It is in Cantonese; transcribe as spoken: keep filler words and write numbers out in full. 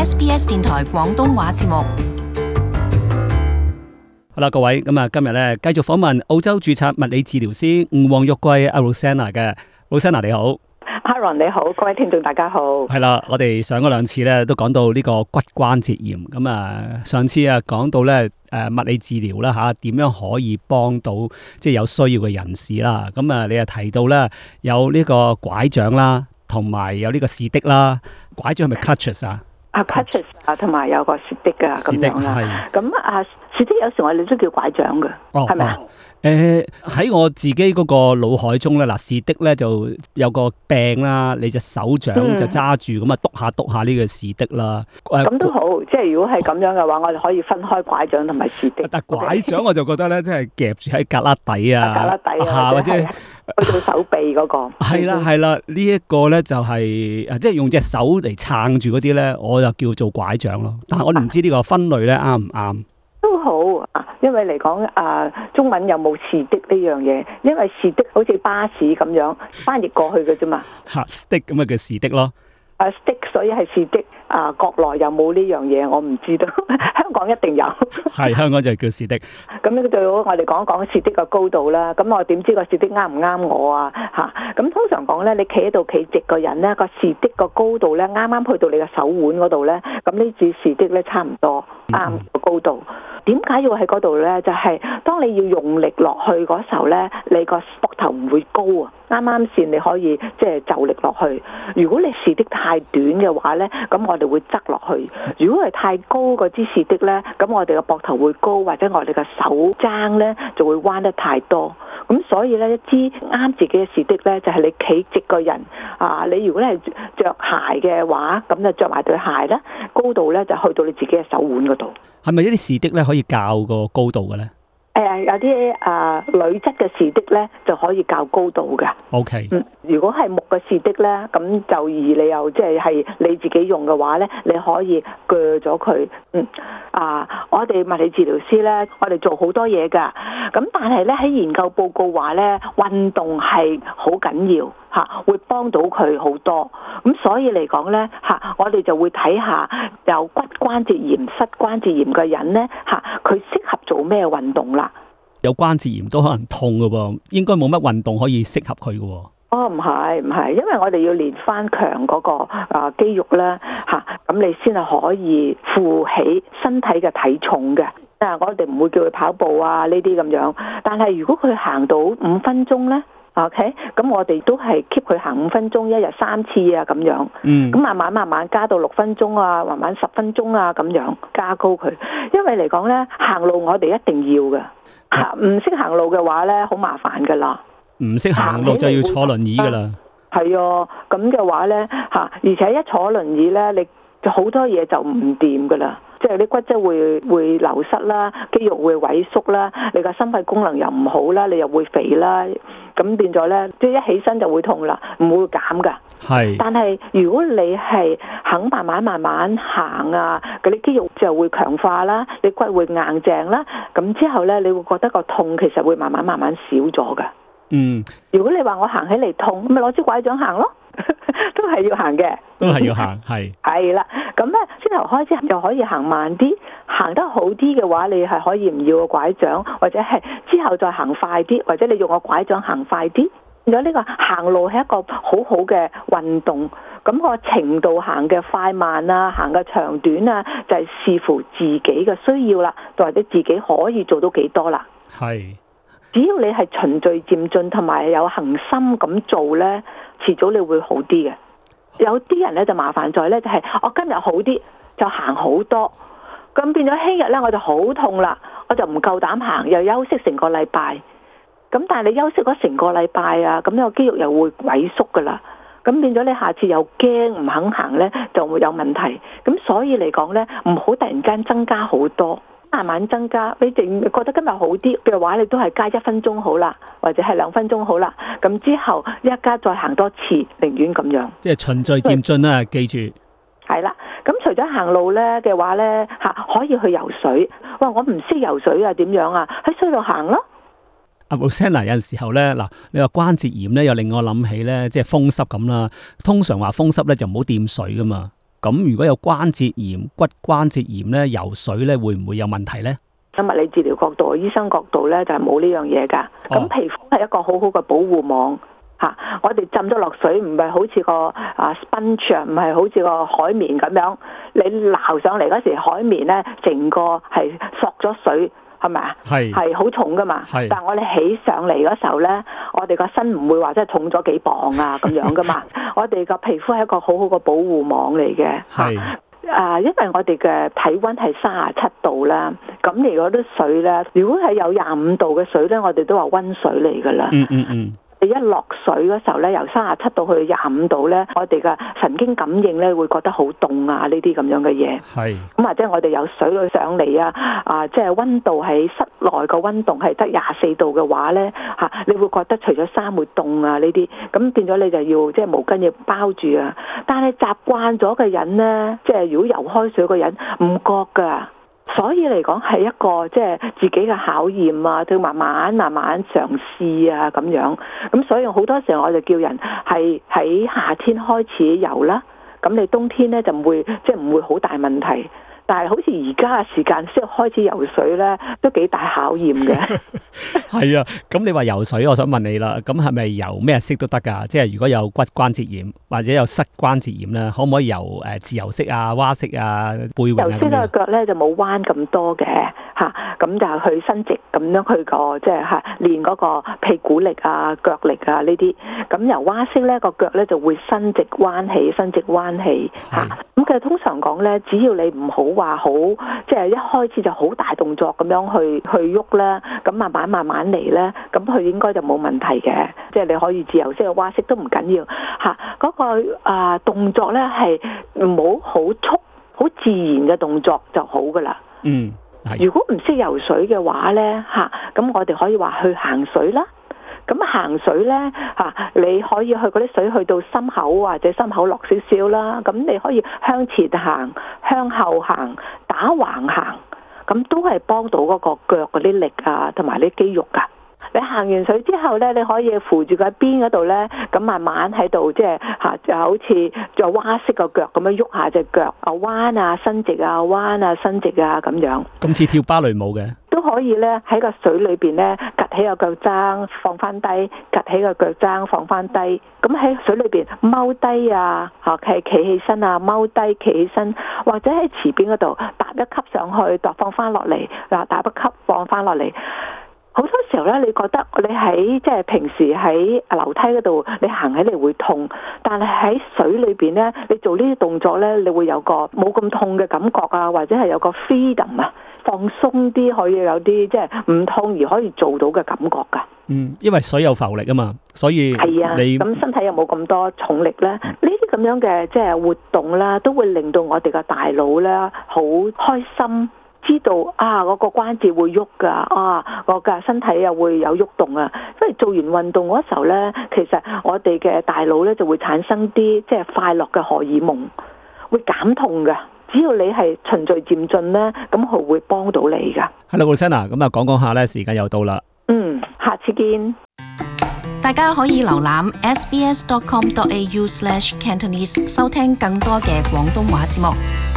S B S 電台廣東話節目。 好啦，各位，咁啊，今日咧繼續訪問澳洲註冊物理治療師吳黃玉桂阿 Rosanna 嘅 Rosanna， 你好。 Aaron 你好，各位聽眾大家好。 係啦，我哋上嗰兩次咧都講到呢個骨關節炎，咁啊上次啊講到咧誒物理治療啦吓，點樣可以幫到即係有需要嘅人士啦。咁啊你又提到咧有呢個拐杖啦，同埋有呢個士的啦。拐杖係咪 crutches 啊？ 啊 crutches 啊，同埋有個士的啊咁樣啦。咁啊士的有時我哋都叫拐杖嘅，係咪啊？ 誒喺我自己嗰個腦海中咧，嗱士的咧就有個柄啦，你隻手掌就揸住咁啊，篤下篤下呢個士的啦。 咁都好，即係如果係咁樣嘅話，我哋可以分開拐杖同埋士的。 但拐杖我就覺得咧，即係夾住喺胳肋底啊， 胳肋底啊， 或者去到手臂嗰個。係啦係啦，呢一個咧就係誒，即係用隻手嚟撐住嗰啲咧，我就叫做拐杖咯。但係我唔知呢個分類咧啱唔啱？ 都好啊，因為嚟講啊，中文有冇士的呢樣嘢？因為士的好似巴士咁樣翻譯過去嘅啫嘛。 嚇 stick 咁咪叫士的咯。 啊 stick 所以係士的啊，國內有冇呢樣嘢我唔知道，香港一定有。係香港就係叫士的。 咁呢對我哋講一講士的嘅高度啦。咁我點知個士的啱唔啱我啊？嚇！咁通常講咧，你企喺度企直個人咧，個士的個高度咧，啱啱去到你嘅手腕嗰度咧，咁呢支士的咧差唔多啱個高度。點解要喺嗰度咧？就係、是、當你要用力落去嗰時候咧，你個膊頭唔會高啊，啱啱先你可以即係就力落去。如果你士的太短嘅話咧，咁我哋會側落去。如果係太高嗰支士的咧，咁我哋個膊頭會高，或者我哋嘅手踭咧就會彎得太多。咁所以咧，一支啱自己嘅士的咧，就係、是、你企直個人啊！你如果係着鞋嘅話，咁就着埋對鞋啦，高度咧就去到你自己嘅手腕嗰度。 係咪一啲士的咧可以較個高度嘅咧？ 誒、呃、有啲啊鋁質嘅士的咧就可以較高度嘅。 O K。 嗯，如果係木嘅士的咧，咁就而你又即係係你自己用嘅話咧，你可以鋸咗佢。嗯啊，我哋物理治療師咧，我哋做好多嘢㗎。咁但係咧喺研究報告話咧，運動係好緊要嚇、啊，會幫到佢好多。咁所以嚟講咧嚇，我哋就會睇下有骨關節炎、膝關節炎嘅人咧嚇，佢、啊、適合做咩運動啦？ 有關節炎都可能痛㗎喎，應該冇乜運動可以適合佢㗎喎。 哦，唔係唔係，因為我哋要練翻強嗰個啊肌肉啦嚇，咁你先係可以負起身體嘅體重嘅。啊，我哋唔會叫佢跑步啊呢啲咁樣，但係如果佢行到五分鐘咧 ，OK，咁我哋都係 keep 佢行五分鐘，一日三次啊咁樣。嗯。咁慢慢慢慢加到六分鐘啊，慢慢十分鐘啊咁樣加高佢，因為嚟講咧行路我哋一定要嘅，嚇唔識行路嘅話咧好麻煩噶啦。唔識行路就要坐輪椅噶啦， 係啊，咁嘅話咧嚇，而且一坐輪椅咧，你就好多嘢就唔掂噶啦，即係啲骨質會會流失啦，肌肉會萎縮啦，你個心肺功能又唔好啦，你又會肥啦，咁變咗咧，即係一起身就會痛啦，唔會減噶。係，但係如果你係肯慢慢慢慢行啊，嗰啲肌肉就會強化啦，你骨會硬淨啦，咁之後咧，你會覺得個痛其實會慢慢慢慢少咗噶。嗯，如果你話我行起嚟痛，咪攞支拐杖行咯，都係要行嘅， 都係要行，係係啦。咁咧，先頭開始就可以行慢啲，行得好啲嘅話，你係可以唔要個拐杖，或者係之後再行快啲，或者你用個拐杖行快啲。有呢個行路係一個好好嘅運動，咁個程度行嘅快慢啊，行嘅長短啊，就係視乎自己嘅需要啦，或者自己可以做到幾多啦。係。只要你係循序漸進同埋有恆心咁做呢，遲早你會好啲嘅。有啲人呢就麻煩在呢，就係我今日好啲就行好多，咁變咗聽日呢我就好痛啦，我就唔夠膽行，又休息成個禮拜。咁但係你休息咗成個禮拜啊，咁個肌肉又會萎縮噶啦，咁變咗你下次又驚唔肯行呢，就會有問題。咁所以嚟講呢，唔好突然間增加好多。慢慢增加，你淨覺得今日好啲嘅話，你都係加一分鐘好啦，或者係兩分鐘好啦。咁之後一加再行多次，寧願咁樣。 即係循序漸進啦，記住。 係啦，咁除咗行路咧嘅話咧，嚇可以去游水。哇，我唔識游水啊，點樣啊？喺水度行咯。 阿 Rosanna 有陣時候咧，嗱，你話關節炎咧，又令我諗起咧，即係風濕咁啦。通常話風濕咧就唔好掂水噶嘛。 咁如果有關節炎、骨關節炎咧，游水咧會唔會有問題咧？ 喺物理治療角度、醫生角度咧就係冇呢樣嘢㗎。咁、哦、皮膚係一個好好嘅保護網嚇。我哋浸咗落水，唔係好似個啊 sponge，唔係好似個海綿咁樣。你撈上嚟嗰時，海綿咧成個係索咗水，係咪啊？係係好重㗎嘛。係。但係我哋起上嚟嗰時候咧，我哋個身唔會話真係重咗幾磅啊咁樣㗎嘛。我哋個皮膚係一個好好嘅保護網嚟嘅。係。啊，因為我哋嘅體溫係三十七度啦，咁如果啲水咧，如果係有廿五度嘅水咧，我哋都話溫水嚟噶啦。嗯嗯嗯。你一落水嗰時候咧，由三十七度去廿五度咧，我哋嘅神經感應咧會覺得好凍啊，呢啲咁樣嘅嘢。係。咁或者我哋有水去上嚟啊，啊，即係溫度喺室內個溫度係得廿四度嘅話咧，嚇，你會覺得除咗衫會凍啊呢啲，咁變咗你就要即係毛巾要包住啊。但係習慣咗嘅人咧，即係如果游開水嘅人唔覺㗎。所以嚟講係一個即係自己嘅考驗啊，要慢慢慢慢嘗試啊咁樣。咁所以好多時候我就叫人係喺夏天開始游啦，咁你冬天咧就唔會即係唔會好大問題。但係好似而家嘅時間先開始游水咧，都幾大考驗嘅。 係啊，咁你話游水，我想問你啦，咁係咪游咩式都得㗎？即係如果有骨關節炎或者有膝關節炎咧，可唔可以游誒自由式啊、蛙式啊、背泳啊咁樣？游式嘅腳咧就冇彎咁多嘅嚇，咁就去伸直咁樣去個即係嚇練嗰個屁股力啊、腳力啊呢啲。咁游蛙式咧個腳咧就會伸直彎起、伸直彎起嚇。咁其實通常講咧，只要你唔好話好，即係一開始就好大動作咁樣去去喐啦，咁慢慢慢慢嚟咧，咁佢應該就冇問題嘅。即係你可以自由式、蛙式都唔緊要嚇。嗰個啊動作咧係唔好好速、好自然嘅動作就好噶啦。嗯，如果唔識游水嘅話咧嚇，咁我哋可以話去行水啦。咁行水咧嚇，你可以去嗰啲水去到心口或者心口落少少啦。咁你可以向前行、向後行、打橫行，咁都係幫到嗰個腳嗰啲力啊，同埋啲肌肉噶。你行完水之後咧，你可以扶住個邊嗰度咧，咁慢慢喺度即係嚇，就好似做蛙式個腳咁樣喐下隻腳啊，彎啊伸直啊，彎啊伸直啊咁樣。咁似跳芭蕾舞嘅。都可以咧喺個水裏邊咧，趌起個腳踭放翻低，趌起個腳踭放翻低。咁喺水裏邊踎低啊，嚇企企起身啊，踎低企起身，或者喺池邊嗰度踏一級上去，度放翻落嚟，嗱踏一級放翻落嚟。好多時候咧，你覺得你喺即係平時喺樓梯嗰度，你行起嚟會痛，但係喺水裏邊咧，你做呢啲動作咧，你會有個冇咁痛嘅感覺啊，或者係有個 freedom 啊，放鬆啲，可以有啲即係唔痛而可以做到嘅感覺㗎。嗯，因為水有浮力啊嘛，所以係啊，咁身體又冇咁多重力咧，呢啲咁樣嘅即係活動啦，都會令到我哋嘅大腦咧好開心。知道啊，嗰個關節會喐噶，啊，我嘅身體又會有喐動啊。因為做完運動嗰時候咧，其實我哋嘅大腦咧就會產生啲即係快樂嘅荷爾蒙，會減痛噶。只要你係循序漸進咧，咁佢會幫到你噶。Hello，Rosanna，咁啊講講下咧，時間又到啦。嗯，下次見。 大家可以瀏覽 s b s dot com dot a u slash cantonese 收聽更多嘅廣東話節目。